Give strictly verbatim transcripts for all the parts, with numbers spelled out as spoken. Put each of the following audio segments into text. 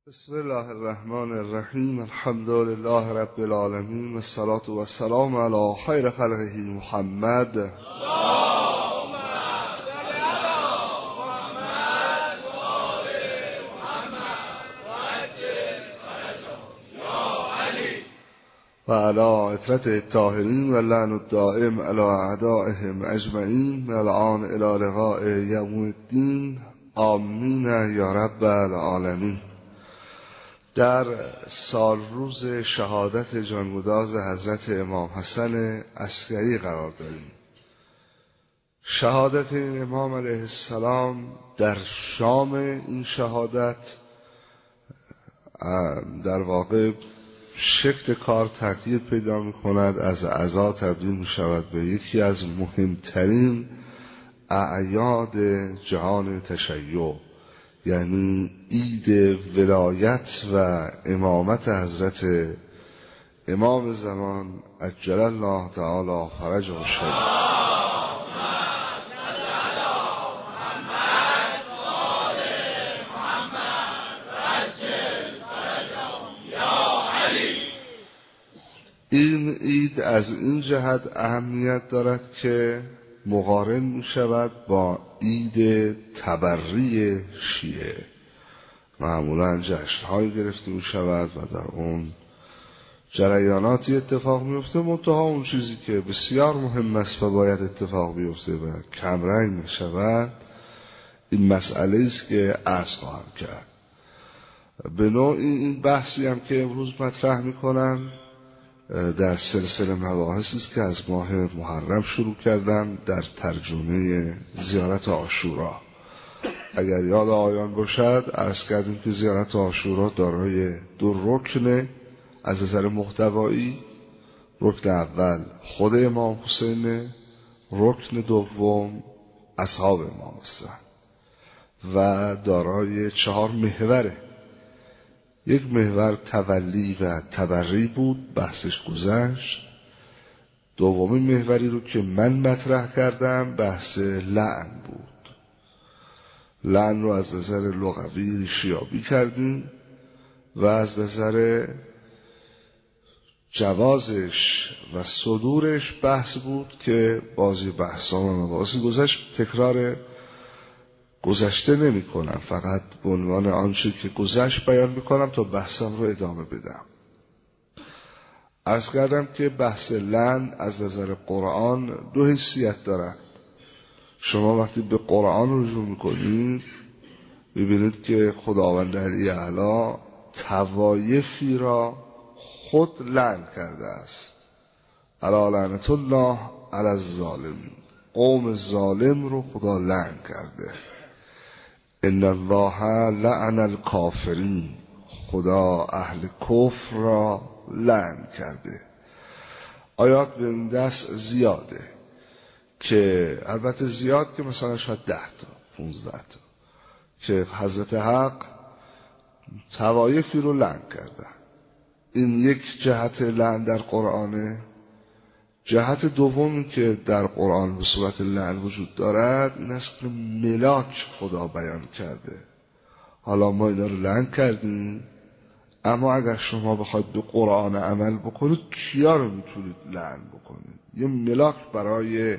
بسم الله الرحمن الرحیم. الحمد لله رب العالمین و الصلاة و السلام علی خیر خلقه محمد. اللهم صل علی محمد و آل محمد و عجل فرجهم یا علی. و علی اطرت الطاهرین و لعن الدائم علی اعدائهم اجمعین و الان الی لقاء یوم الدین. آمین یا رب العالمین. در سال روز شهادت جانگداز حضرت امام حسن عسکری قرار داریم. شهادت این امام علیه السلام در شام این شهادت در واقع شکل کار تغییر پیدا می کند، از عزا تبدیل می شود به یکی از مهمترین اعیاد جهان تشیع، یعنی عید ولایت و امامت حضرت امام زمان عجل الله تعالی فرجه الشریف. این عید از این جهت اهمیت دارد که مقارن می شود با عید تبری شیعه. معمولا جشن‌هایی گرفته می شود و در اون جریاناتی اتفاق می افته، منتها اون چیزی که بسیار مهم است و باید اتفاق بیفته و کمرنگ نشود، این مسئله است که عرض خواهم کرد. به نوعی این بحثی هم که امروز مطرح می کنم در سلسله مباحثی است که از ماه محرم شروع کردم در ترجمه زیارت عاشورا. اگر یاد آیان باشد عرض کردیم که زیارت عاشورا دارای دو رکن از نظر محتوایی. رکن اول خود امام حسین، رکن دوم اصحاب امام حسین و دارای چهار محوره. یک محور تولی و تبری بود، بحثش گذشت. دومی محوری رو که من مطرح کردم بحث لعن بود. لعن رو از نظر لغوی ریشیابی کردیم و از نظر جوازش و صدورش بحث بود که بازی بحثا و مباحثی گذشت. تکرار گذشته نمی کنم، فقط به عنوان آنچه که گذشت بیان میکنم تا بحثم رو ادامه بدم. عرض کردم که بحث لعن از نظر قرآن دو حیثیت دارد. شما وقتی به قرآن رجوع میکنید ببینید که خداوند علی اعلی طوایفی را خود لعن کرده است. الا لعنت الله علی الظالمین. قوم ظالم رو خدا لعن کرده. ان الله لعن الکافرین. خدا اهل کفر را لعن کرده. آیات به این دست زیاده که البته زیاد که مثلا شاید ده تا پونزده تا که حضرت حق طوایفی رو لعن کرده. این یک جهت لعن در قرآنه. جهت دومی که در قرآن به صورت لعن وجود دارد این است که ملاک خدا بیان کرده. حالا ما اینا رو لعن کردیم، اما اگر شما بخواید به قرآن عمل بکنید کیا رو میتونید لعن بکنید؟ یه ملاک برای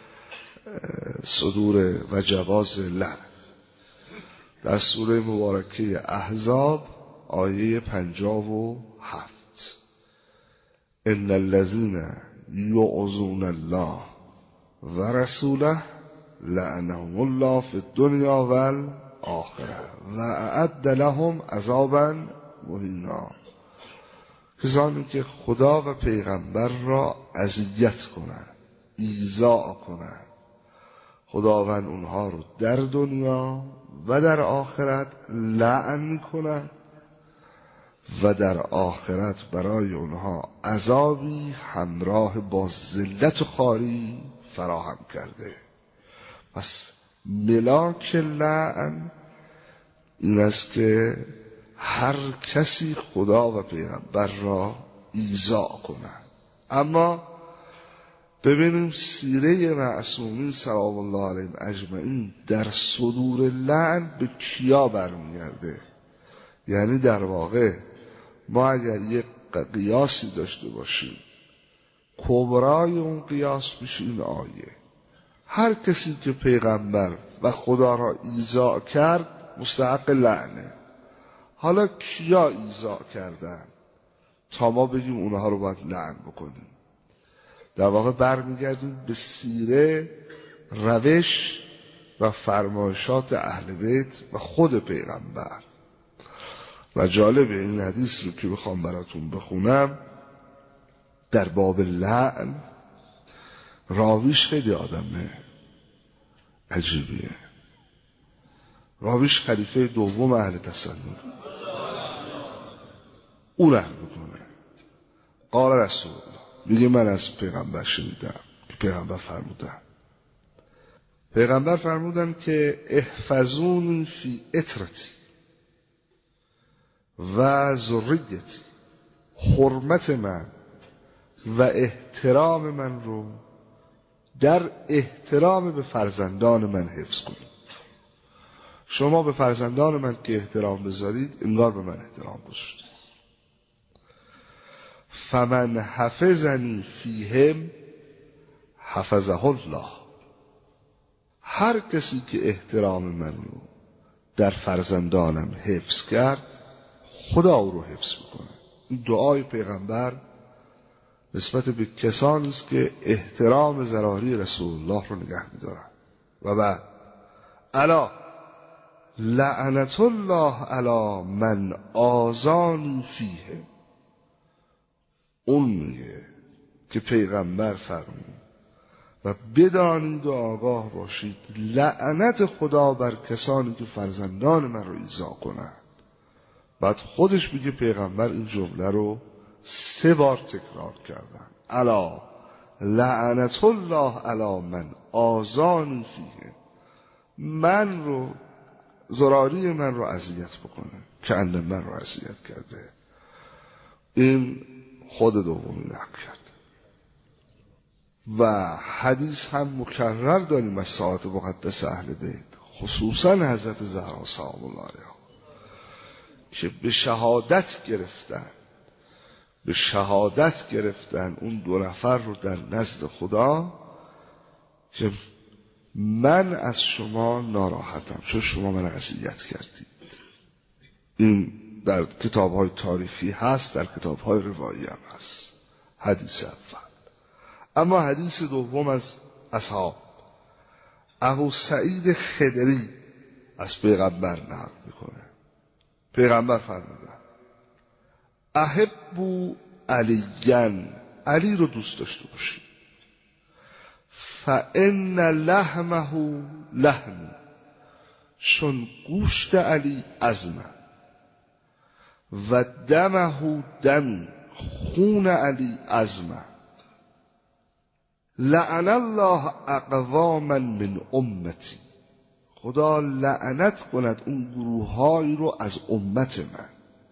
صدور و جواز لعن. در سوره مبارکه احزاب آیه پنجاه و هفت ان الذین یعظون الله و رسوله لعنهم الله فی الدنیا و الاخره و اعد لهم عذابا مهینا. کسانی که خدا و پیغمبر را اذیت کنند، ایذا کنند، خداوند اونها رو در دنیا و در آخرت لعن میکنند و در آخرت برای اونها عذابی همراه با ذلت و خواری فراهم کرده. پس ملاک لعن این است که هر کسی خدا و پیغمبر را ایذا کنند. اما ببینیم سیره معصومین سلام الله علیهم اجمعین در صدور لعن به کیا برمیگرده. یعنی در واقع ما اگر یک قیاسی داشته باشیم، کبرای اون قیاس میشه این آیه: هر کسی که پیغمبر و خدا را ایذا کرد مستحق لعنه. حالا کیا ایذا کردن تا ما بگیم اونها رو باید لعن بکنیم؟ در واقع برمیگردیم به سیره، روش و فرمایشات اهل بیت و خود پیغمبر. و جالبه این حدیث رو که بخوام براتون بخونم در باب لعن، راویش خیلی آدمه عجیبیه. راویش خلیفه دوم اهل تسنن، اون نقل میکنه قال رسول الله، میگه من از پیغمبر شنیدم که پیغمبر فرمودن پیغمبر فرمودن که احفظونی فی اطرتی و ذریتی، حرمت من و احترام من رو در احترام به فرزندان من حفظ کنید. شما به فرزندان من که احترام بذارید انگار به من احترام گذاشتید. فمن حفظنی فیهم حفظه الله، هر کسی که احترام من رو در فرزندانم حفظ کرد خدا او رو حفظ میکنه. این دعای پیغمبر نسبت به کسانی است که احترام ضراری رسول الله رو نگه میدارن. و بعد الا لعنت الله علی من آذانی فیه، اون میگه که پیغمبر فرمود و بدانید و آگاه باشید لعنت خدا بر کسانی که فرزندان من رو ایذا کنند. بعد خودش میگه پیغمبر این جمله رو سه بار تکرار کردن: الا لعنت الله علی من آذانی فیه، من رو ضراری من رو اذیت بکنه که اند من رو اذیت کرده. این خود دومی نقل کرد. و حدیث هم مکرر داریم از ساعات مقدس اهل بیت، خصوصا حضرت زهرا سلام الله علیها که به شهادت گرفتن به شهادت گرفتن اون دو نفر رو در نزد خدا که من از شما ناراحتم چون شما من اذیت کردید. این در کتاب‌های تاریخی هست، در کتاب‌های روایی هم هست، حدیث اول. اما حدیث دوم از اصحاب، ابو سعید خدری از پیغمبر نقل میکنه. پیغمبر فرمودن احبوا علیاً، علی رو دوست داشته باشید، فان لحمه لحم، چون گوشت علی عظمه، و دمه دمی، خون علی عظمه. لعن الله اقواما من امتی، خدا لعنت کند اون گروه‌هایی رو از امت من.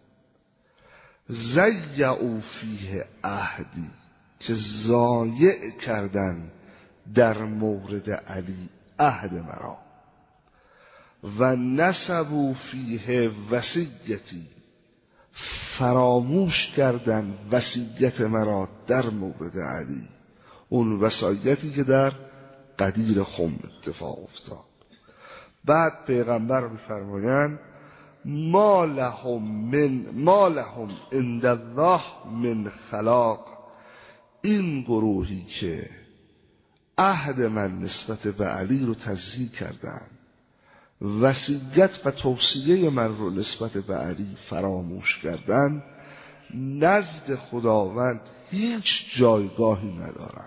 ضیعوا فیه عهدی، که ضایع کردن در مورد علی عهد مرا. و نسبوا فیه وصیتی، فراموش کردن وصیت مرا در مورد علی، اون وصیتی که در غدیر خم اتفاق افتاد. بعد پیغمبر می‌فرمایند ما لهم من ما لهم عند الله من خلاق، این گروهی که عهد من نسبت به علی رو تضییع کردن، وصیت و توصیه من رو نسبت به علی فراموش کردن، نزد خداوند هیچ جایگاهی ندارن.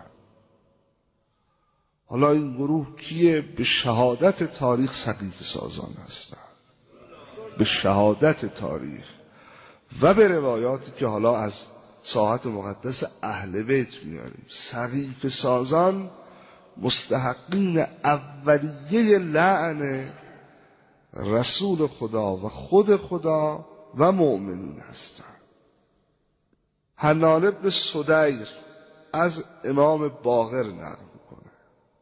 حالا این گروه کیه؟ به شهادت تاریخ سقیفه سازان هستن، به شهادت تاریخ و به روایاتی که حالا از ساحت مقدس اهل بیت میاریم. سقیفه سازان مستحقین اولیه لعن رسول خدا و خود خدا و مؤمنین هستند. حنان ابن سدیر از امام باقر نقل میکنه.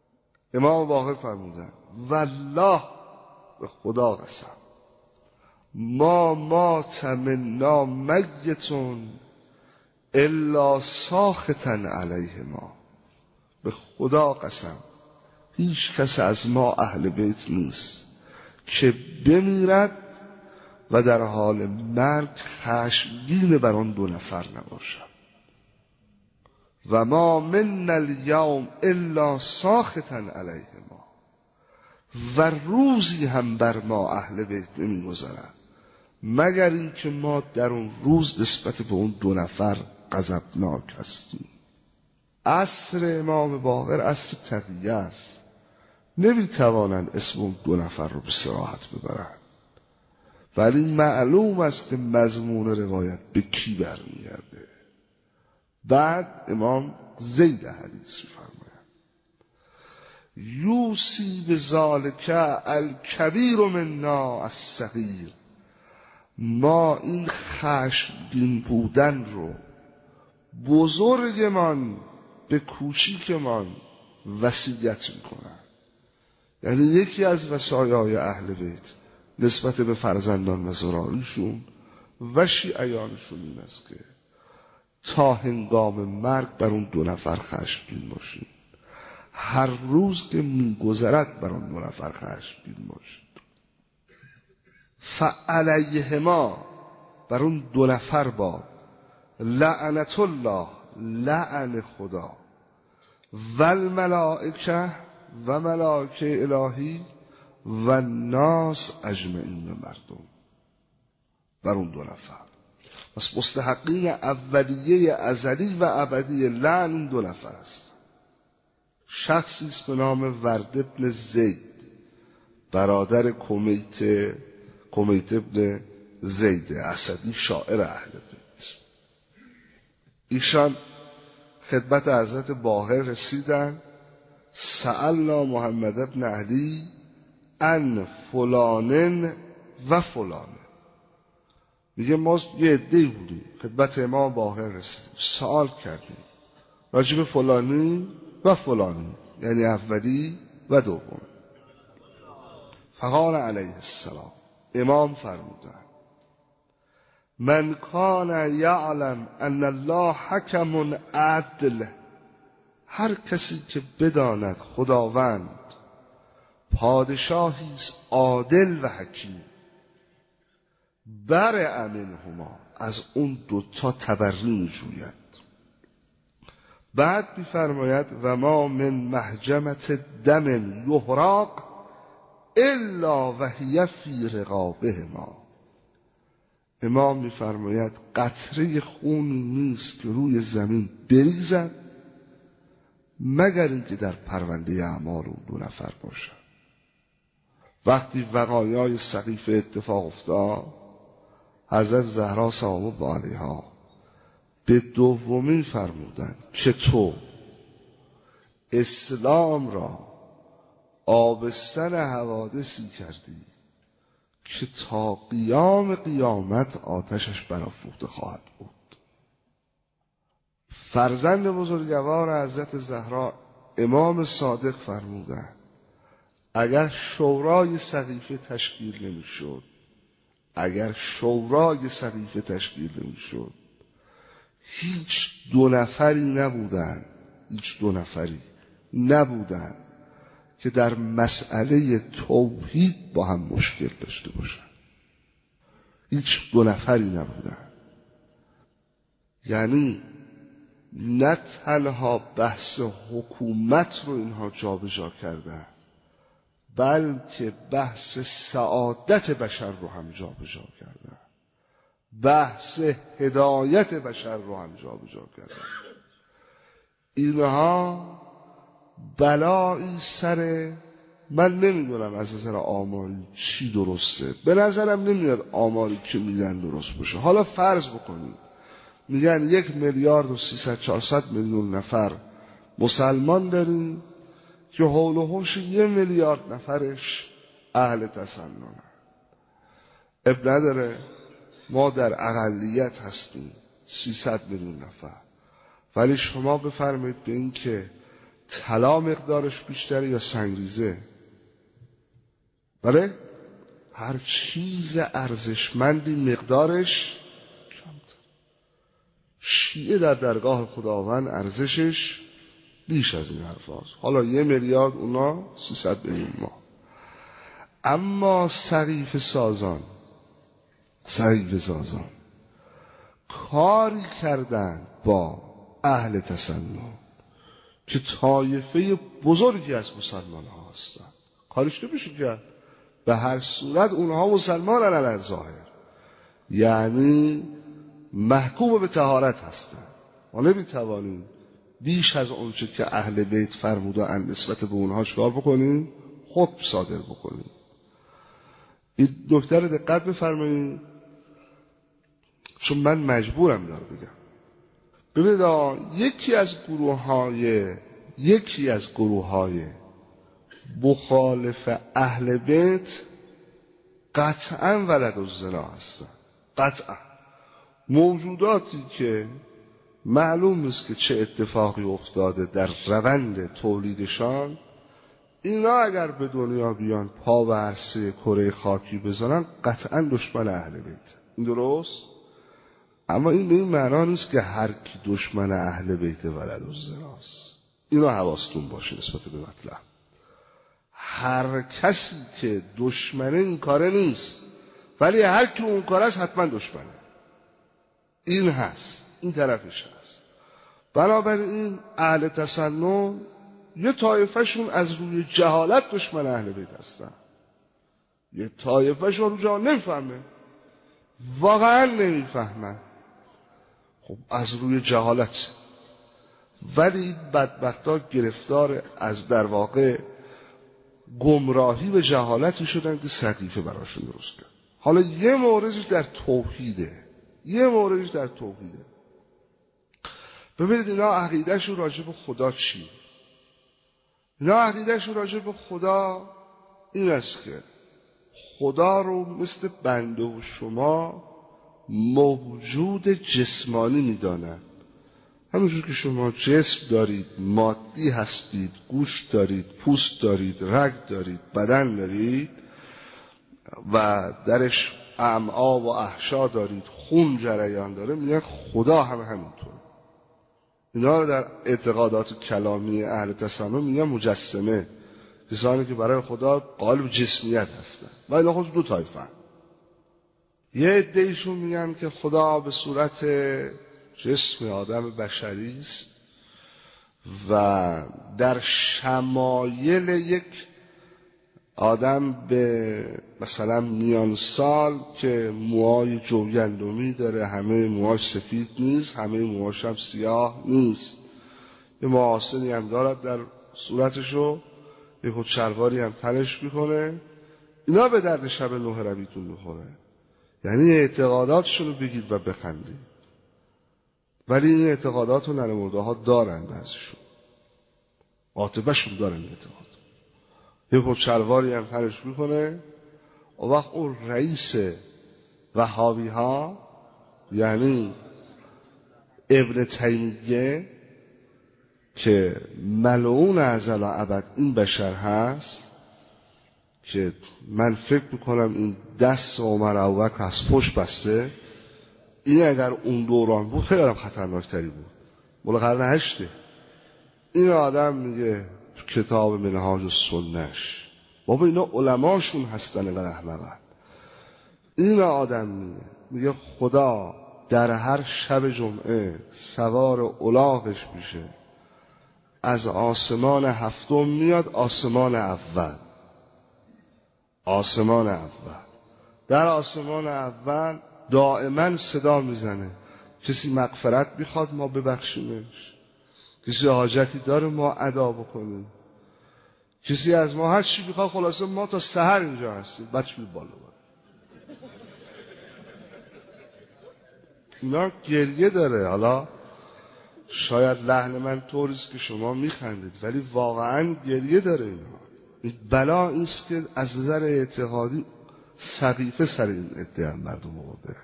امام باقر فرمودن والله، به خدا قسم، ما مات منا میتون الا ساخطا علیه ما. به خدا قسم هیچ کس از ما اهل بیت نیست که بمیرد و در حال مرگ خشمگین بر آن دو نفر نباشد. و ما من الیوم الا ساخطا علیه ما. و روزی هم بر ما اهل بیت نمی گذرد مگر اینکه ما در اون روز نسبت به اون دو نفر غضبناک هستیم. عصر امام باقر عصر تقیه است، نمی توانند اسم اون دو نفر رو به صراحت ببرند، ولی معلوم است که مضمون روایت به کی برمیگرده. بعد امام زید حدیث می‌فرمایند یوسی بذالک الکبیر منا الصغیر. ما این خشمگین بودن رو بزرگمان به کوچیکمان وصیت میکنن. یعنی یکی از وصایای اهل بیت نسبت به فرزندان و ذرایشون و شیعیانشون این است که تا هنگام مرگ بر اون دو نفر خشمگین باشید. هر روز که میگذرد بر اون دو نفر خشمگین باشید. فعلیهما، بر اون دو نفر باد لعنت الله، لعن خدا، و الملائکه و ملائکه الهی و ناس اجمعین، مردم، بر اون دو نفر. پس مستحقین اولیه ازلی و ابدی لعن این دو نفر است. شخصی است به نام ورد ابن زید، برادر کمیت کمیت ابن زید اسدی، شاعر اهل بیت. ایشان خدمت حضرت باقر رسیدن. سألنا محمد ابن علی ان فلانن و فلانه. میگه ما یه عده‌ای بودیم خدمت امام باقر رسیدیم، سوال کردیم راجب فلانی و فلانی، یعنی اولی و دوم. فقال علیه السلام، امام فرمودن من کان یعلم ان الله حکم عدل. هر کسی که بداند خداوند پادشاهی است عادل و حکیم، برئ منهما، از اون دوتا تبری می‌جوید. بعد می‌فرماید و ما من محجمت دم یحرق الا وهی فی رقابهما. امام می‌فرماید قطره خونی نیست که روی زمین بریزد مگر اینکه در پرونده اعمال اون دو نفر باشد. وقتی وقایای سقیفه اتفاق افتاد، حضرت زهرا سلام الله علیها به دومین فرمودند که تو اسلام را آبستن حوادثی کردی که تا قیام قیامت آتشش برافروخته خواهد بود. فرزند بزرگوار حضرت زهرا امام صادق فرمودند اگر شورای سقیفه تشکیل نمی شد اگر شورای سقیفه تشکیل نمی شد هیچ دو نفری نبودن هیچ دو نفری نبودن که در مسئله توحید با هم مشکل داشته باشن. هیچ دو نفری نبودن. یعنی نه تنها بحث حکومت رو اینها جابجا کردن، بلکه بحث سعادت بشر رو هم جابجا کردن، بحث هدایت بشر رو هم جابجا کردن. اینها بلایی سر، من نمیدونم از نظر آماری چی درسته، به نظرم نمیاد آماری که میدن درست باشه. حالا فرض بکنیم میگن یک میلیارد و سیصد چهارصد میلیون نفر مسلمان داریم که حول و حوش یک میلیارد نفرش اهل تسننن. اب نداره ما در اقلیت هستیم سیصد میلیون نفر، ولی شما بفرمایید به این که طلا مقدارش بیشتره یا سنگریزه؟ بله؟ هر چیز ارزشمندی مقدارش کمتر. شیعه در درگاه خداوند ارزشش بیش از این حرف هاست. حالا یه میلیارد، اونا سیصد میلیون ما. اما سقیفه سازان سقیفه سازان کاری کردن با اهل تسنن که طایفه بزرگی از مسلمان ها هستن. کارش نمیشه کرد. به هر صورت اونها مسلمان علی ظاهر، یعنی محکوم به طهارت هستن. ما نمیتوانیم بیش از اونچه که اهل بیت فرمودن نسبت به اونها چکار بکنیم؟ حکم صادر بکنیم. این نکته رو دقت بفرمایید، چون من مجبورم اینا رو بگم. ببینید یکی از گروه های یکی از گروه های مخالف اهل بیت قطعا ولد الزنا هستن. قطعا موجوداتی که معلوم نیست که چه اتفاقی افتاده در روند تولیدشان، اینا اگر به دنیا بیان پا و عرصه کره خاکی بزنن قطعا دشمن اهل بیت. این درست؟ اما این به این معنا نیست که هر کی دشمن اهل بیت ولد الزناست. اینا حواستون باشه نسبت به مطلب. هر کسی که دشمنه این کاره نیست، ولی هر کی اون کاره است حتما دشمنه. این هست، این طرفش هست. بنابراین اهل تسنن یه طایفه‌شون از روی جهالت دشمن اهل بیت هستن، یه طایفه‌شون رو جهالت نمیفهمه، واقعا نمیفهمن. خب از روی جهالت، ولی بدبختا گرفتار از در واقع گمراهی و جهالتی شدن که سقیفه براشون درست کرد. حالا یه موردش در توحیده، یه موردش در توحیده. ببینید اینا عقیدهشون راجع به خدا چی؟ اینا عقیدهشون راجع به خدا این است که خدا رو مثل بنده و شما موجود جسمانی میدانن. همونجور که شما جسم دارید، مادی هستید، گوشت دارید، پوست دارید، رگ دارید، بدن دارید و درش امعا و احشا دارید، خون جریان داره، میگن خدا هم همینطوره. اینا رو در اعتقادات کلامی اهل تسنن میگن مجسمه، کسانی که برای خدا قالب جسمیت هستن. و اینا خود دو طایفه هستن. یه عده‌ایشون میگن که خدا به صورت جسم آدم بشری است و در شمایل یک آدم به مثلا میان سال که موهای جوگندمی داره، همه موهاش سفید نیست، همه موهاش هم سیاه نیست، یه محاسنی هم دارد در صورتشو، یه خود شلواری هم تنش میکنه. اینا به درد شب نوح ربیتون میخوره. یعنی اعتقاداتشون رو بگید و بخندید، ولی این اعتقادات رو نرمرده ها دارن، بعضیشون عاطبه‌شون دارن این اعتقاد. یه خود شلواری هم تنش میکنه. و وقت اون رئیس وهابی ها یعنی ابن تیمیه که ملعون ازل و ابد این بشر هست، که من فکر میکنم این دست عمر ابوبکر از پشت بسته، این اگر اون دوران بود خیلی خطرناکتری بود، مولا قرن هشته. این آدم میگه کتاب منهاج السنهش، بابا اینا علماشون هستن اینقدر احمقن. این آدم میگه میگه خدا در هر شب جمعه سوار الاغش میشه، از آسمان هفتم میاد آسمان اول. آسمان اول در آسمان اول دائما صدا میزنه کسی مغفرت میخواد ما ببخشیمش، کسی حاجتی داره ما ادا بکنیم، کسی از ما هر چی میخواد، خلاصه ما تا سحر اینجا هستیم. بچه می بالا بالا اینا گریه داره. حالا شاید لحن من طوریست که شما میخندید، ولی واقعا گریه داره. اینا این بلا اینست که از نظر اعتقادی سقیفه سر این ادعا مردم آورده.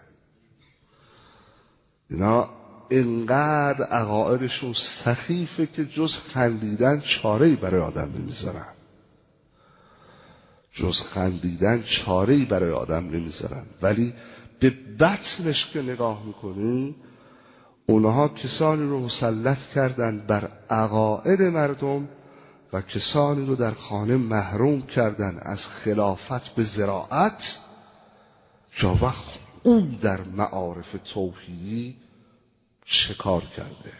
اینا اینقدر عقایدشون سخیفه که جز خندیدن چاره‌ای برای آدم نمیذارن. جز خندیدن چاره‌ای برای آدم نمیذارن، ولی به بطنش که نگاه میکنی اونها کسانی رو مسلط کردن بر عقاید مردم و کسانی رو در خانه محروم کردن از خلافت به زراعت، که وقت او در معارف توحیدی چه کار کرده؟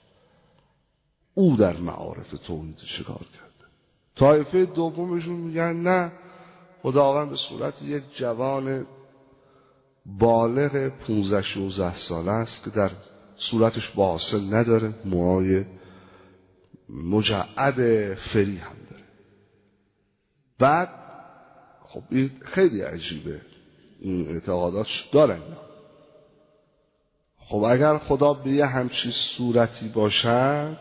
او در معارف توحیدی چه کار کرده؟ طایفه دومشون میگن نه، خداوند به صورت یک جوان بالغ پونزده شانزده ساله است که در صورتش باحصل نداره، موهای مجعد فری هم داره. بعد خب این خیلی عجیبه، این اعتقادات دارن. خب اگر خدا به یه همچی صورتی باشد،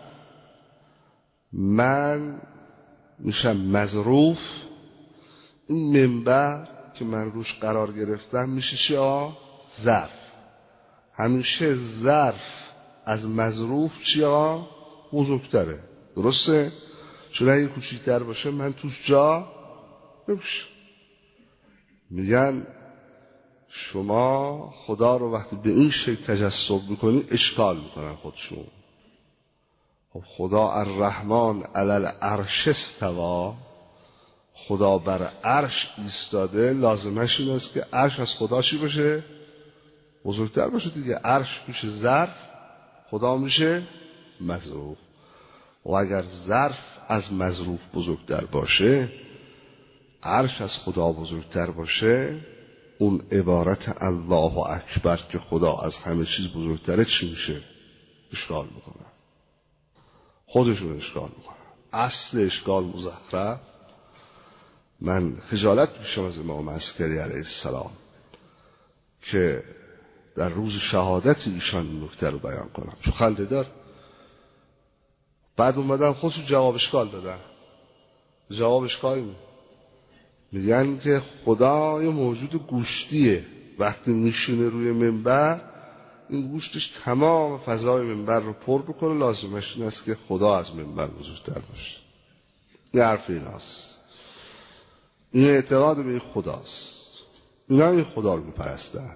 من میشم مظروف، این منبر که من روش قرار گرفتم میشه چی ها؟ ظرف. همیشه ظرف از مظروف چی ها؟ بزرگتره. درسته؟ چون اگه کوچیک‌تر باشه من توش جا نمیشه. میگن شما خدا رو وقتی به این شکل تجسم میکنی اشکال میکنن خودشون. خب خدا الرحمن علی العرش استوی، خدا بر عرش ایستاده، لازمش این است که عرش از خدا چی باشه؟ بزرگتر باشه دیگه. عرش میشه ظرف، خدا میشه مظروف. و اگر ظرف از مظروف بزرگتر باشه، عرش از خدا بزرگتر باشه، اون عبارت الله اکبر که خدا از همه چیز بزرگتره چی میشه؟ اشکال میکنه. خودشون اشکال میکنه. اصل اشکال مزخرف. من خجالت میشم از امام عسکری علیه السلام که در روز شهادت ایشان این نکته رو بیان کنم، چون خنده دار. بعد اومدن خودشون جواب اشکال دادن. جواب اشکال می میگن که خدا یه موجود گوشتیه، وقتی میشینه روی منبر این گوشتش تمام فضای منبر رو پر بکنه، لازمش این است که خدا از منبر بزرگتر باشه. این حرف ایناست. این اعتقاد به این خداست. اینا این خدا رو میپرستن.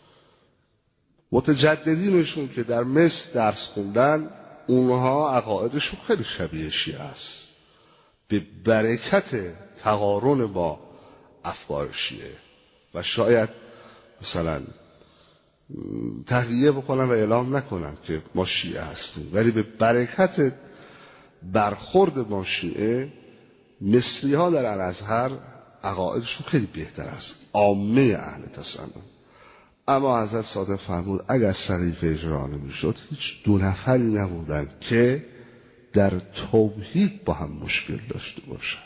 متجددینشون که در مصر درس خوندن، اونها عقایدشون خیلی شبیه شیعه است، به برکت تقارن با افکار شیعه. و شاید مثلا تحلیه بکنن و اعلام نکنن که ما شیعه هستیم، ولی به برکت برخورد با شیعه، مصری ها در الازهر عقایدشون خیلی بهتر است، عامه اهل تسنن. اما حضرت صادق فرمود اگر سقیفه اجرا نمی‌شد، هیچ دو نفری نبودن که در توحید با هم مشکل داشته باشن.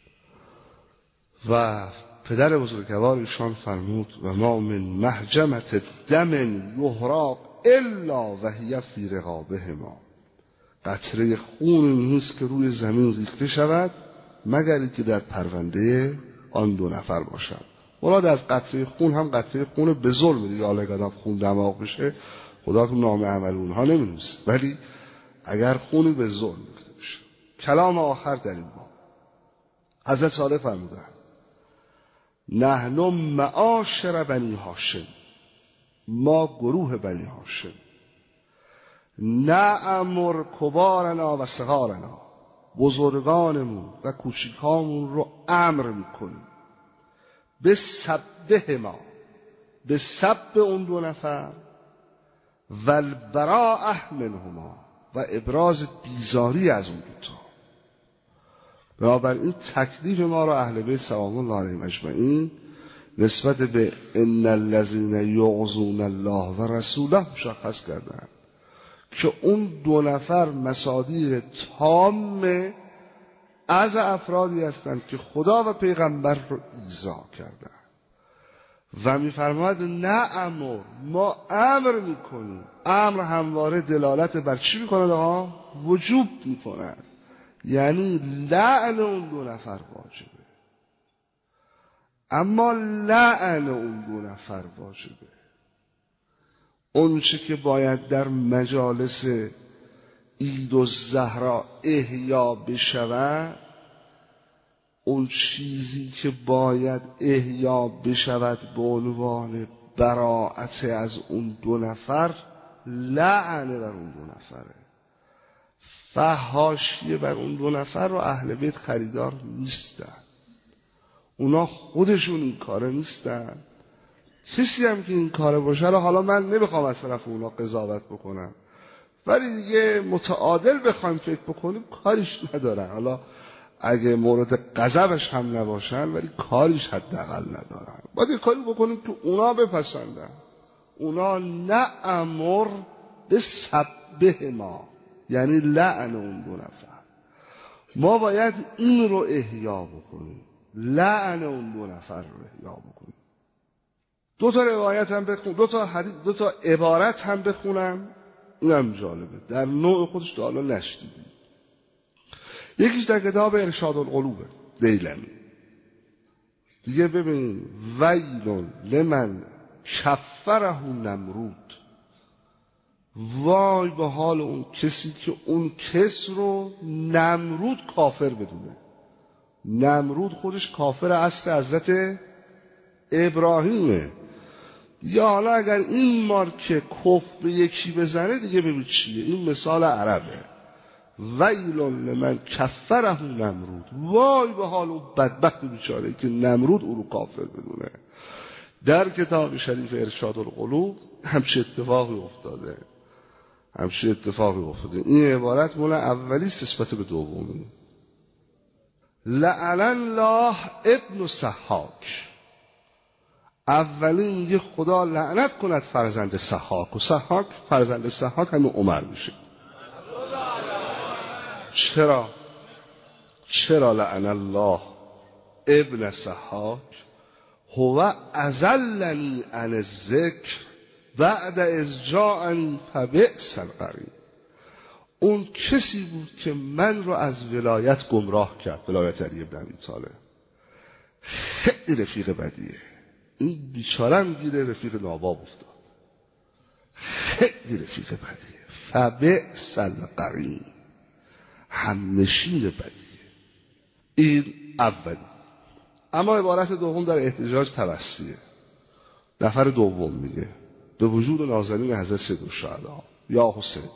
و پدر بزرگوار ایشان فرمود و ما من محجمت دم یهراق الا وهی فی رقابهما، قطره خون نیست که روی زمین ریخته شود مگر که در پرونده آن دو نفر باشد. مراد از قطره خون هم قطره خون به ظلم دیگه. حالا اگه خون دماغ بشه خدا تو نام عمل اونها نمی‌نویسه، ولی اگر خونی به ظلم ریخته بشه. کلام آخر در این باب حضرت صادق فرمودند نحن معاشر بنی هاشم، ما گروه بنی هاشم، نأمر کبارنا و صغارنا، بزرگانمون و کوچیکامون رو امر میکنیم به سبه ما، به سب اون دو نفر، و البراءه منهما، و ابراز بیزاری از اون دوتا. بنابراین تکلیف ما را اهل بیت سلام الله علیهم اجمعین نسبت به ان الذین یعظون الله و رسوله مشخص کردند که اون دو نفر مصادیق تام از افرادی هستند که خدا و پیغمبر رو ایذا کردند. و میفرماید نه امر، ما امر میکنیم. امر همواره دلالت بر چی میکنه؟ ها وجوب میکنه، یعنی لعن اون دو نفر واجبه. اما لعن اون دو نفر واجبه. اون چه که باید در مجالس عید الزهرا احیا بشود اون چیزی که باید احیا بشود به عنوان براءت از اون دو نفر، لعنه بر اون دو نفره. فحاشیه بر اون دو نفر رو اهل بیت خریدار نیستن، اونا خودشون این کاره نیستن. کسی هم که این کاره باشه، حالا من نمیخوام از طرف اونا قضاوت بکنم، ولی دیگه متعادل بخوایم فکر بکنیم کاریش ندارن. حالا اگه مورد غضبش هم نباشن ولی کاریش حداقل ندارن. باید یه کاری بکنیم که اونا بپسندن. اونا نأمر به سبه ما، یعنی لعن اون دو نفر. ما باید این رو احیا بکنیم، لعن اون دو نفر رو احیا بکنیم. دو تا روایت هم بخونم، دو تا حدیث، دو تا عبارت هم بخونم، اینم جالبه، در نوع خودش تا حالا نشدیدیم. یکیش در کتاب ارشاد القلوبه دیلمی. دیگه ببین، ویل لمن کفره نمرود، وای به حال اون کسی که اون کس رو نمرود کافر بدونه. نمرود خودش کافر اصل حضرت ابراهیمه. یا حالا اگر این مارکه کفر به یکی بزنه دیگه ببین چیه، این مثال عربه. ویل لمن کفره نمرود، وای به حال اون بدبخت بیچاره که نمرود او رو کافر بدونه. در کتاب شریف ارشاد القلوب همچه اتفاقی افتاده، همچه اتفاقی افتاده. این عبارت مال اولی است نسبت به دومی. لعن الله ابن سحاک، اولی میگه خدا لعنت کند فرزند سحاک، و سحاک فرزند سحاک همین عمر میشه. چرا؟ چرا لعن الله ابن سحاک؟ هو ازلنی عن الذکر بعد از جاءنی فبئس القرین. اون کسی بود که من رو از ولایت گمراه کرد، ولایت علی ابن ابی طالب. خیلی رفیق بدیه این بیچاره، میگیره رفیق ناباب افتاد، خیلی رفیق بدیه. فبئس القرین، همنشین بدیه. این اولی. اما عبارت دوم در احتجاج توصیه. نفر دوم میگه به وجود نازنین حضرت سید الشهدا یا حسین،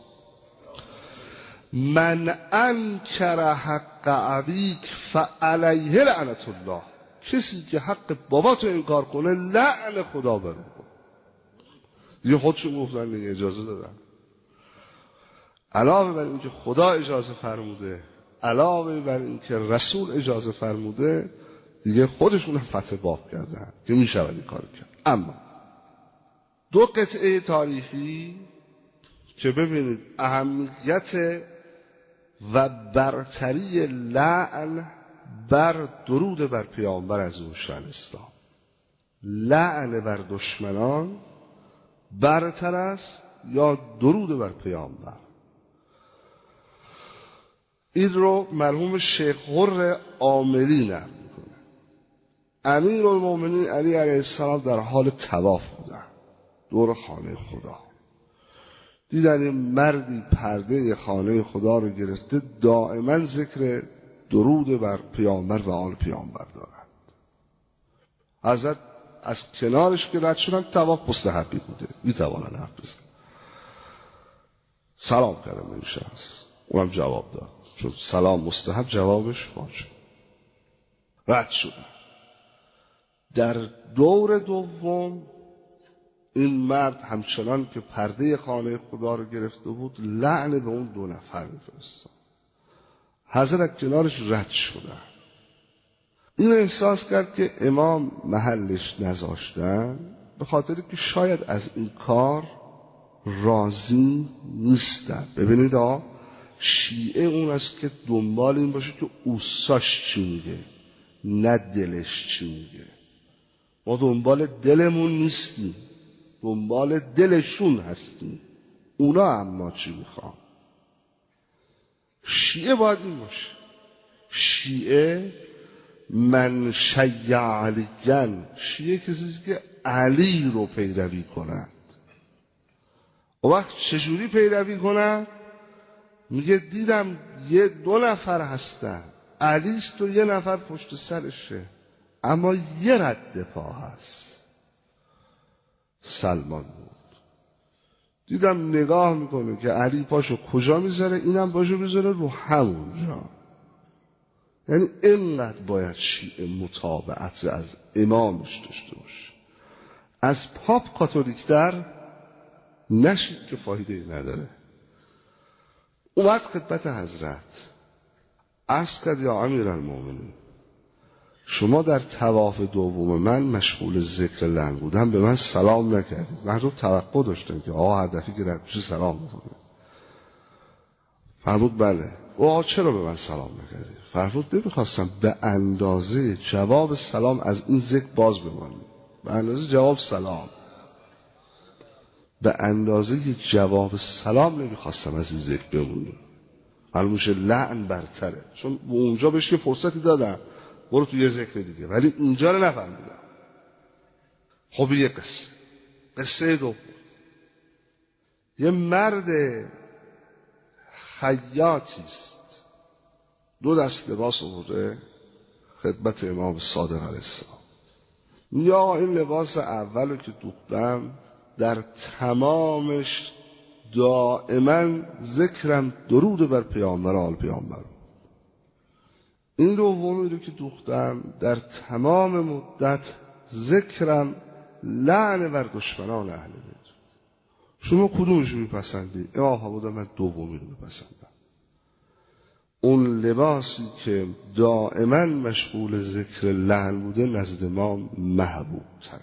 من انکر حق ابیک فعلیه لعنت الله، کسی که حق باباتو انکار کنه لعن خدا بر او. دیگه خودشون گفتن دیگه، اجازه دادن. علاوه بر اینکه خدا اجازه فرموده، علاوه بر اینکه رسول اجازه فرموده، دیگه خودشون هم فتح باب کردن که میشود این کار کرد. اما دو قطعه تاریخی که ببینید اهمیت و برتری لعن بر درود بر پیامبر از اون شأن اسلام. لعن بر دشمنان برتر است یا درود بر پیامبر؟ این رو مرحوم شیخ حر عاملی نقل میکنه. امیر المومنین علی علیه السلام در حال طواف بودن دور خانه خدا، دیدن این مردی پرده خانه خدا رو گرفته دائما ذکر درود بر پیامبر و آل پیامبر دارند. حضرت از کنارش که رد شدن، طواف مستحبی بوده، میتوانن حرف بزن. سلام کردم به این شخص، اونم جواب داد، چون سلام مستحب جوابش واجب. رد شدن. در دور دوم این مرد همچنان که پرده خانه خدا رو گرفته بود لعن به اون دو نفر می‌فرستاد. حضرت کنارش رد شدن. این احساس کرد که امام محلش نذاشتن، به خاطر که شاید از این کار راضی نیستن. ببینید آه شیعه اون است که دنبال این باشه که اوساش چی میگه، نه دلش چی میگه. ما دنبال دلمون نیستیم، دنبال دلشون هستیم. اونا اما چی میخوان؟ شیعه باید این باشه. شیعه من شیع علیگن، شیعه کسی که علی رو پیروی کند. و وقت چجوری پیروی کند؟ میگه دیدم یه دو نفر هستن علیست و یه نفر پشت سرشه، اما یه رد پا هست. سلمان بود. دیدم نگاه میکنه که علی پاشو کجا میذاره، اینم پاشو میذاره رو همونجا. یعنی اینقدر باید شیعه متابعت از امامش داشته باشه. از پاپ کاتولیک در نشید که فایده نداره. اومد خدمت حضرت عرض کرد یا امیرالمومنین، شما در طواف دوم من مشغول ذکر لعن بودم، به من سلام نکردید. مردم توقع داشتن که آقا هر دفعه که رد میشه سلام میکنه. فرمود بله. آقا چرا به من سلام نکردید؟ فرمود نمیخواستم به اندازه جواب سلام از این ذکر باز بمانید. به اندازه جواب سلام به اندازه جواب سلام نمیخواستم از این ذکر بمونیم. معلوم میشه لعن برتره، چون اونجا بهش که فرصتی دادم برو تو یه ذکر دیگه، ولی اینجا رو نفهمیدم. خب یه قصه قصه دوم، یه مرد خیاطی است، دو دست لباس آورده خدمت امام صادق علیه السلام. یا این لباس اولو که دوختم در تمامش دائما ذکرم درود بر پیامبر آل پیامبر. این دومی رو که دوختم در تمام مدت ذکرم لعن بر دشمنان اهل بیت. شما کدومش رو میپسندید؟ امام فرمود من دومی رو میپسندم. اون لباسی که دائما مشغول ذکر لعن بوده نزد ما محبوب تره.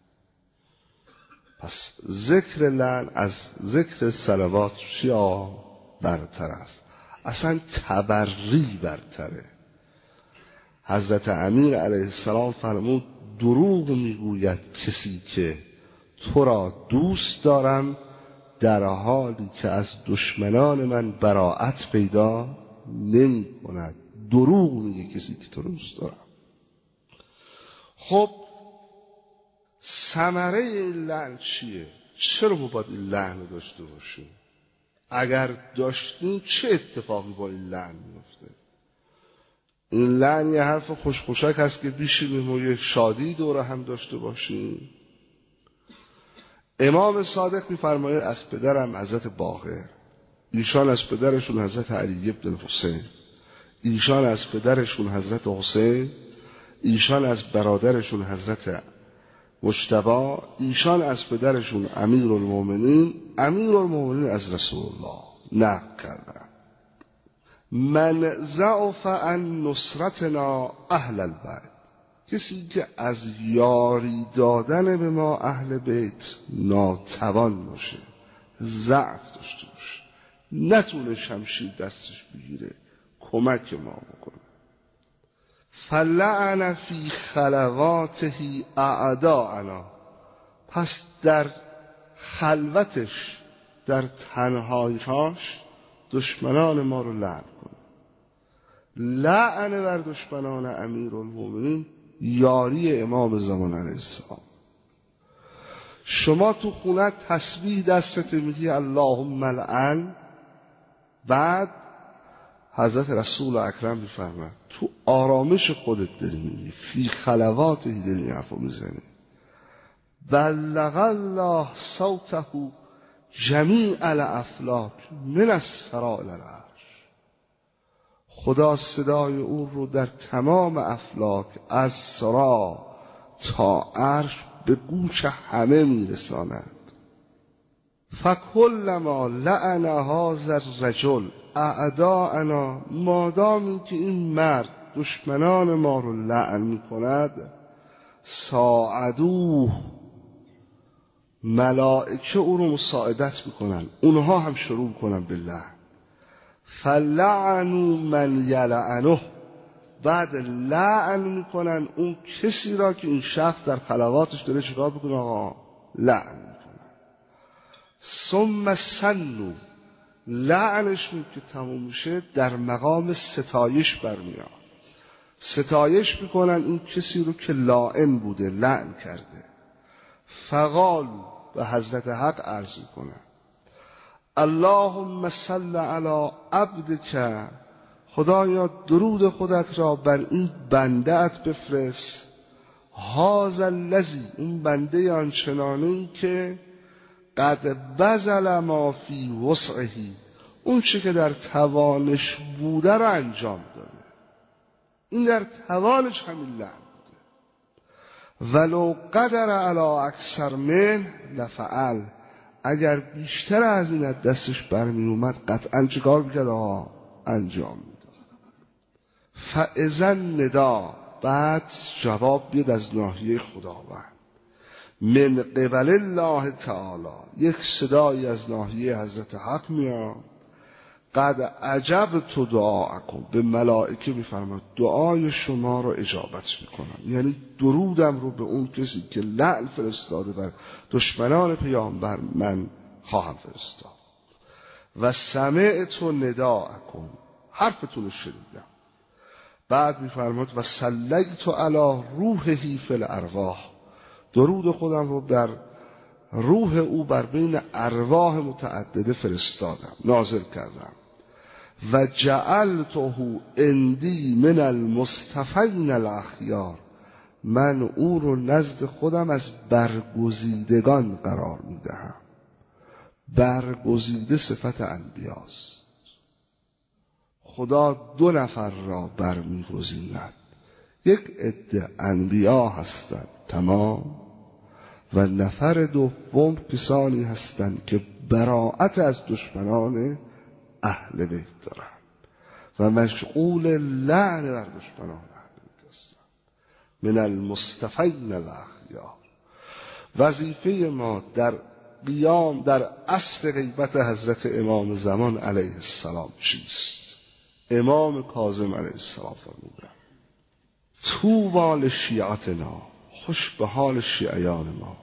پس ذکر لعن از ذکر صلوات چیا برتر است؟ اصلا تبری برتره. حضرت امیر علیه السلام فرمود دروغ میگوید کسی که تو را دوست دارم در حالی که از دشمنان من براءت پیدا نمی کند. دروغ میگه کسی که تو را دوست دارم. خب ثمره این لعن چیه؟ چرا ما باید این لعن رو داشته باشیم؟ اگر داشتیم چه اتفاقی با این لعن میفته؟ این لعن یه حرف خوشخوشک هست که بیشیم و یه شادی دوره هم داشته باشیم. امام صادق میفرماید از پدرم حضرت باقر، ایشان از پدرشون حضرت علی بن حسین، ایشان از پدرشون حضرت حسین، ایشان از برادرشون حضرت مجتبی، ایشان از پدرشون امیرالمومنین، امیرالمومنین از رسول الله نقل کردن. من ضعف عن نصرتنا اهل البیت، کسی که از یاری دادن به ما اهل بیت ناتوان باشه، ضعف داشته باشه، نتونه شمشیر دستش بگیره کمک ما بکنه. فلعن فی خلواته اعداءنا، پس در خلوتش در تنهایی‌هاش دشمنان ما رو لعن کنه. لعن بر دشمنان امیرالمومنین یاری امام زمان علیه السلام. شما تو خونه تسبیح دستت میگی اللهم لعن، بعد حضرت رسول اکرم میفرماد تو آرامش خودت داری میگی، فی خلوات داری این حرفو میزنی. بلغ الله صوته جمیع الافلاک من الثری الی العرش، خدا صدای او رو در تمام افلاک از ثری تا عرش به گوش همه میرساند. فکلما لعن هذا الرجل اعداءنا، مادامی که این مرد دشمنان ما رو لعن میکند، ساعدوه، ملائکه او رو مساعدت میکنن، اونها هم شروع کنن به لعن. فلعنوا من یلعنه، بعد لعن میکنن اون کسی را که این شخص در خلواتش داره چیکار بکنه؟ آقا لعن میکنن. ثم سنوا، لعنش که تموم میشه در مقام ستایش برمیاد، ستایش میکنن این کسی رو که لاعن بوده، لعن کرده. فقال، به حضرت حق عرض میکنن اللهم صل علی عبدک خدایا درود خودت را بر این بنده ات بفرست، هذا الذی، اون بنده آنچنانی که قد بذل ما فی وسعه، اون چی که در توانش بوده را انجام داده. این در توانش همین لعن بوده. ولو قدر علی اکثر من لفعل، اگر بیشتر از این از دستش برمی اومد قطعا چیکار میکرد؟ آها انجام میداد. فاذن ندا، بعد جواب بیاد از ناحیه خداوند. من قبل الله تعالی، یک صدایی از ناحیه حضرت حق میاد. قد عجبت دعاءکم، به ملائکه میفرماد دعای شما رو اجابت میکنم، یعنی درودم رو به اون کسی که لعن فرستاده بر دشمنان پیامبر من خواهم فرستاد. و سمعت نداءکم، حرفتون رو شنیدم. بعد میفرماد و صلیت علی روحه فی الارواح، درود خودم رو در روح او بر بین ارواح متعدده فرستادم، نازل کردم. و جعلته عندی من المصطفین الاخیار، من او رو نزد خودم از برگزیدگان قرار میدهم. برگزیده صفت انبیاست. خدا دو نفر را برمیگزیند، یک عده انبیا هستند تمام، و نفر دوم کسانی هستند که براءت از دشمنان اهل بیت دارند و مشغول لعن بر دشمنان اهل بیت هستند. من المصطفین الاخیار. وظیفه ما در قیام در عصر غیبت حضرت امام زمان علیه السلام چیست؟ امام کاظم علیه السلام فرمودند طوبی لشیعتنا، خوش به حال شیعیان ما،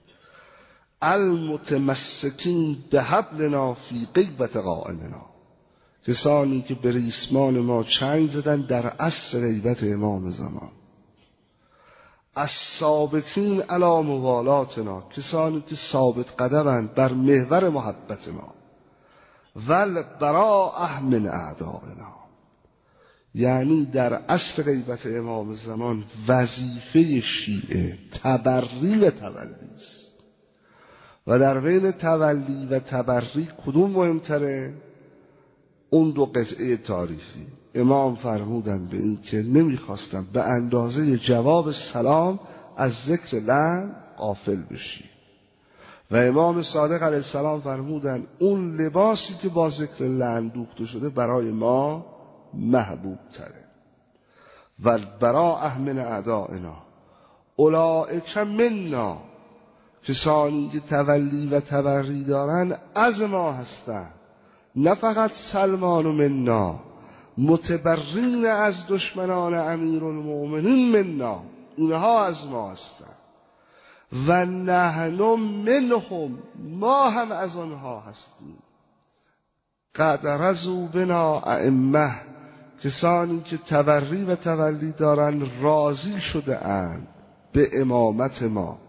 المتمسکین به حبلنا فی غیبت قائمنا، کسانی که به ریسمان ما چنگ زدن در عصر غیبت امام زمان. الثابتین علی موالاتنا، کسانی که ثابت قدمند بر محور محبت ما. والبراء من اعدائنا، یعنی در عصر غیبت امام زمان وظیفه شیعه تبری و تولی است. و در بین تولی و تبری کدوم مهمتره؟ اون دو قطعه تاریخی. امام فرمودند به این که نمیخواستم به اندازه جواب سلام از ذکر لعن غافل بشی. و امام صادق علیه السلام فرمودند اون لباسی که با ذکر لعن دوخته شده برای ما محبوب تره. و البراء من اعدائنا اولئک منا، کسانی که تولی و تبری دارن از ما هستند. نه فقط سلمان و منا، متبرین از دشمنان امیرالمؤمنین منا، اینها از ما هستند. و نحن منهم، ما هم از آنها هستیم. قد رضوا بنا ائمه، کسانی که تبری و تولی دارن راضی شده اند به امامت ما.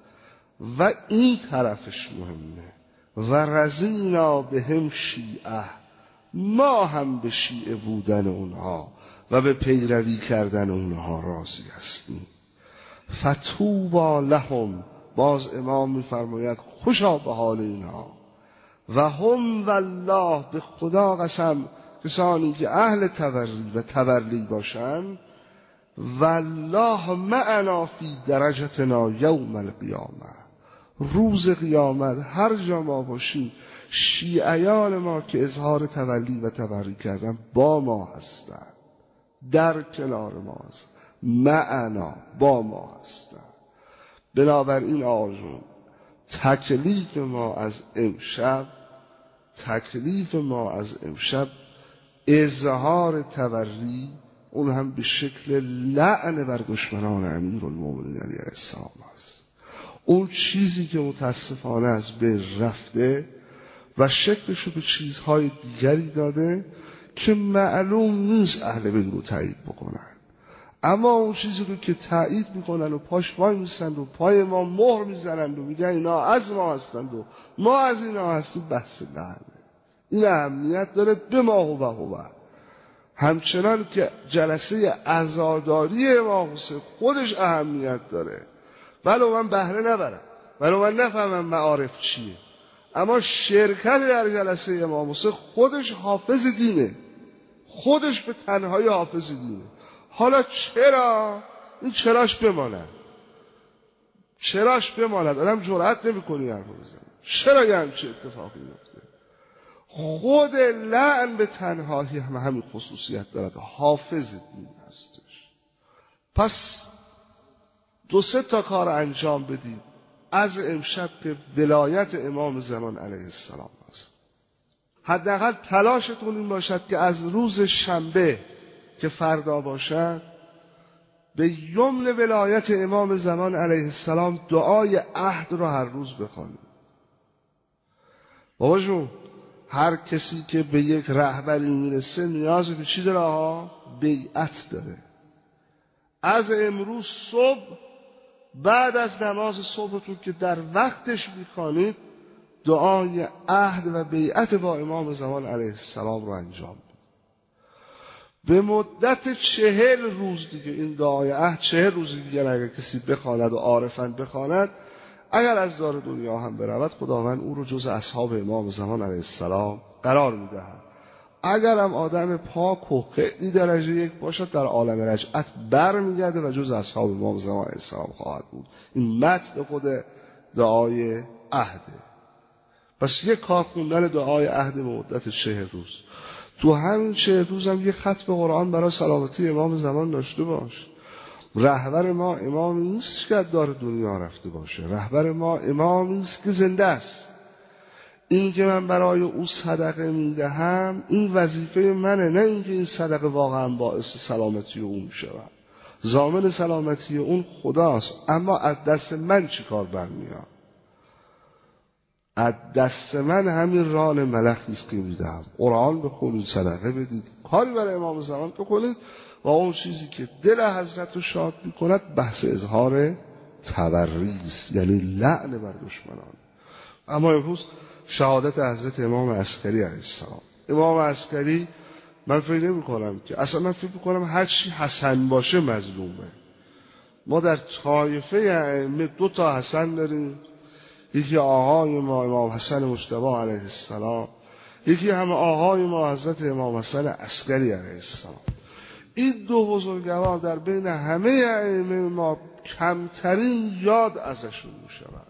و این طرفش مهمه، و رضینا بهم شیعه، ما هم به شیعه بودن اونها و به پیروی کردن اونها راضی هستیم. فتوبا لهم، باز امام میفرماید خوشا به حال اینها. و هم والله، به خدا قسم، کسانی که اهل تبری و تبرلی باشند، والله معنا فی درجتنا یوم القیامه، روز قیامت هر جا ما باشیم شیعیان ما که اظهار تولی و تبری کردن با ما هستند، در کنار ما هستند، معنا با ما هستند. بنابراین آقایون، تکلیف ما از امشب تکلیف ما از امشب اظهار تبری، اون هم به شکل لعن بر دشمنان امیرالمؤمنین علیه السلام است. اون چیزی که متاسفانه از بین رفته و شکلشو به چیزهای دیگری داده که معلوم نیست اهل بیت رو تایید بکنن، اما اون چیزی رو که تایید میکنن و پاش وای میستند و پای ما مهر میزنند و میگن اینا از ما هستند و ما از اینا هستیم، بحث لعنه. این اهمیت داره به ما هو هو. همچنان که جلسه عزاداری امام حسین خودش اهمیت داره، ولو من بهره نبرم، ولو من نفهمم معارف چیه، اما شرکت در جلسه امام حسین خودش حافظ دینه، خودش به تنهایی حافظ دینه. حالا چرا این چراش بماند؟ چراش بماند؟ آدم جرأت نمی‌کنه حرف بزنه. چرا یه همچین اتفاقی میفته؟ خود لعن به تنهایی هم همین خصوصیت دارد، حافظ دین هستش. پس دو سه تا کار انجام بدید از امشب که ولایت امام زمان علیه السلام است. حداقل تلاشتون این باشد که از روز شنبه که فردا باشد به یمن ولایت امام زمان علیه السلام دعای عهد رو هر روز بخوانید. بابا جون، هر کسی که به یک رهبری میرسه نیاز به چی داره ها؟ بیعت داره. از امروز صبح بعد از نماز صبحتون که در وقتش میخوانید دعای عهد و بیعت با امام زمان علیه السلام رو انجام بدید. به مدت چهل روز دیگه این دعای عهد، چهل روز دیگه اگر کسی بخواند و عارفاً بخواند، اگر از دار دنیا هم برود خداوند او رو جز اصحاب امام زمان علیه السلام قرار میدهد. اگر هم آدم پاک و خیلی درجه یک باشد در عالم رجعت برمیگرده و جز اصحاب امام زمان علیه السلام خواهد بود. این متن خود دعای عهده. پس یک کار خوندن دعای عهد به مدت چهل روز. تو همین چهل روز هم یک ختم قرآن برای سلامتی امام زمان داشته باش. رهبر ما امامی نیست که دار دنیا رفته باشه، رهبر ما امامی است که زنده است. این که من برای او صدقه میدهم این وظیفه منه، نه اینکه این صدقه واقعا باعث سلامتی اون شود. ضامن سلامتی اون خداست، اما از دست من چی کار برمیاد؟ از دست من همین ران ملخی است که میدهم. قرآن بخونید، صدقه بدید، کاری برای امام زمان بکنید و اون چیزی که دل حضرت رو شاد میکند بحث اظهار تبری است، یعنی لعن بر دشمنان. اما امروز شهادت حضرت امام عسکری علیه السلام. امام عسکری من فکر نمی کنم که اصلا من فکر میکنم هر چی حسن باشه مظلومه. ما در طایفه ائمه دو تا حسن داریم، یکی آقای ما امام حسن مجتبی علیه السلام، یکی هم آقای ما حضرت امام حسن عسکری علیه السلام. این دو بزرگوار در بین همه ائمه ما کمترین یاد ازشون میشود.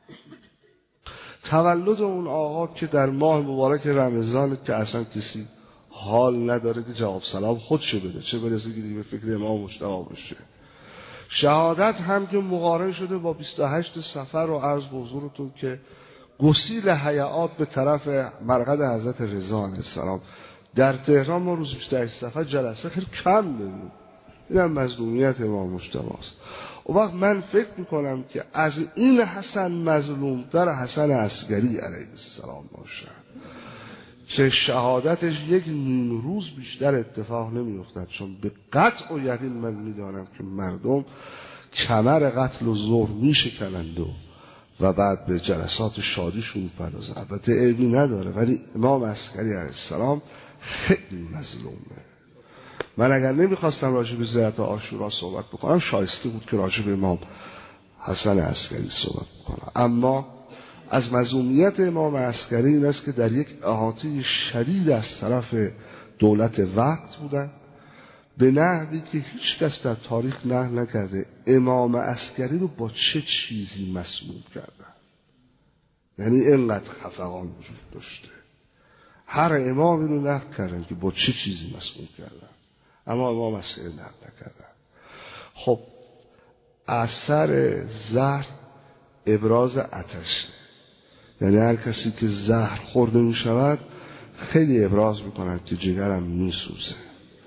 تولد اون آقا که در ماه مبارک رمضان که اصلا کسی حال نداره که جواب سلام خودشه بده، چه برسه که دیگه به فکر امام مجتبی باشه. شهادت هم که مقارن شده با بیست و هشت صفر و عرض به حضورتون که گسیل حیات به طرف مرقد حضرت رضا علیه السلام. در تهران ما روز بیست و هشت صفر جلسه خیلی کم داریم. این هم مظلومیت امام مجتبی است. و وقت من فکر میکنم که از این حسن مظلوم در حسن عسکری علیه السلام باشد که شهادتش یک نیم روز بیشتر اتفاق نمیافتد، چون به قطع و یقین من میدانم که مردم کمر قتل و زور میشکنند و و بعد به جلسات شادیشون میپردازن. البته عیبی نداره، ولی امام عسکری علیه السلام خیلی مظلومه. من اگر نمیخواستم راجع به زیارت عاشورا صحبت بکنم شایسته بود که راجع به امام حسن عسکری صحبت بکنم. اما از مظلومیت امام عسکری این است که در یک احاطه شدید از طرف دولت وقت بودن، به نحوی که هیچ کس در تاریخ نقل نکرده امام عسکری رو با چه چیزی مسموم کردن. یعنی اینقدر خفقان وجود داشته. هر امامی رو نقل کردن که با چه چیزی مسموم کردن، اما امام عسکری نقل نکردن. خب اثر زهر ابراز آتش، یعنی هر کسی که زهر خورده می شود خیلی ابراز می کند که جگرم می سوزه.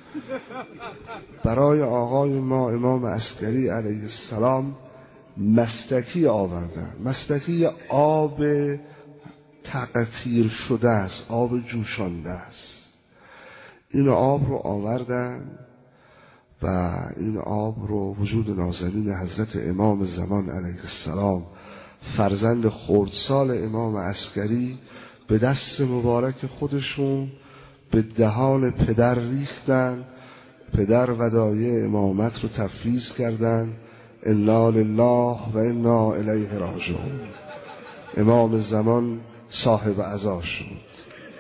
برای آقای ما امام عسکری علیه السلام مستکی آوردن. مستکی آب تقطیر شده است، آب جوشانده است. این آب رو آوردن و این آب رو وجود نازنین حضرت امام زمان علیه السلام فرزند خردسال امام عسکری به دست مبارک خودشون به دهان پدر ریختن. پدر ودایع امامت رو تفویض کردن. انا لله و انا الیه راجعون. امام زمان صاحب عزا شد.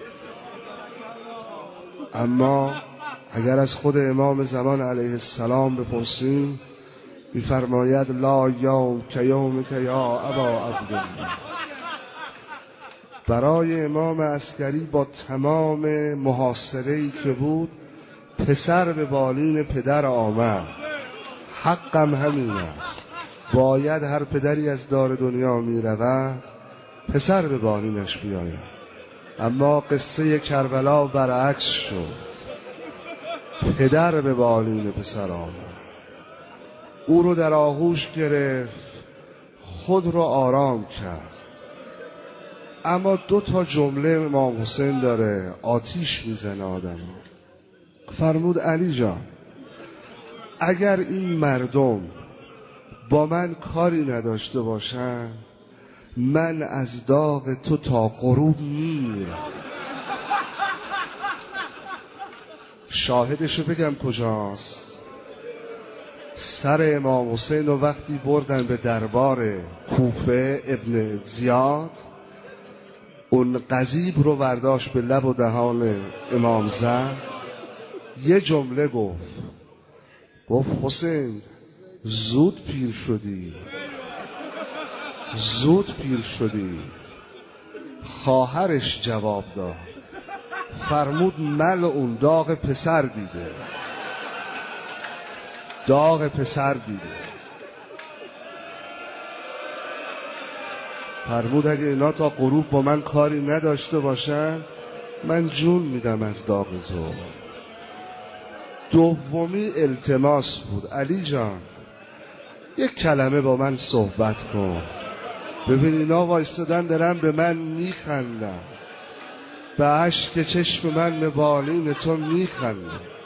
اما اگر از خود امام زمان علیه السلام بپرسیم می‌فرماید لا یوم که یومک یا ابا عبدالله. برای امام عسکری با تمام محاصره‌ای که بود پسر به بالین پدر آمد. حقم همین است. باید هر پدری از دار دنیا می رود پسر به بالینش بیاید. اما قصه کربلا برعکس شد. پدر به بالین پسر آمد. او رو در آغوش گرفت، خود رو آرام کرد. اما دو تا جمله امام حسین داره آتیش میزنه آدم. فرمود علی جان اگر این مردم با من کاری نداشته باشن من از داغ تو تا غروب میمیرم. شاهدشو بگم کجاست؟ سر امام حسین رو وقتی بردن به دربار کوفه ابن زیاد، اون قضیب رو برداشت به لب و دهان امام زن، یه جمله گفت گفت حسین زود پیر شدی، زود پیر شدی. خواهرش جواب داد فرمود ملعون داغ پسر دیده، داغ پسر دیده. فرمود اگه اینا تا غروب با من کاری نداشته باشن من جون میدم از داغ تو. دومی التماس بود علی جان یک کلمه با من صحبت کن. ببین اینا وایستادن دارن به من میخندن، به اشک چشم من به بالین تو میخندن.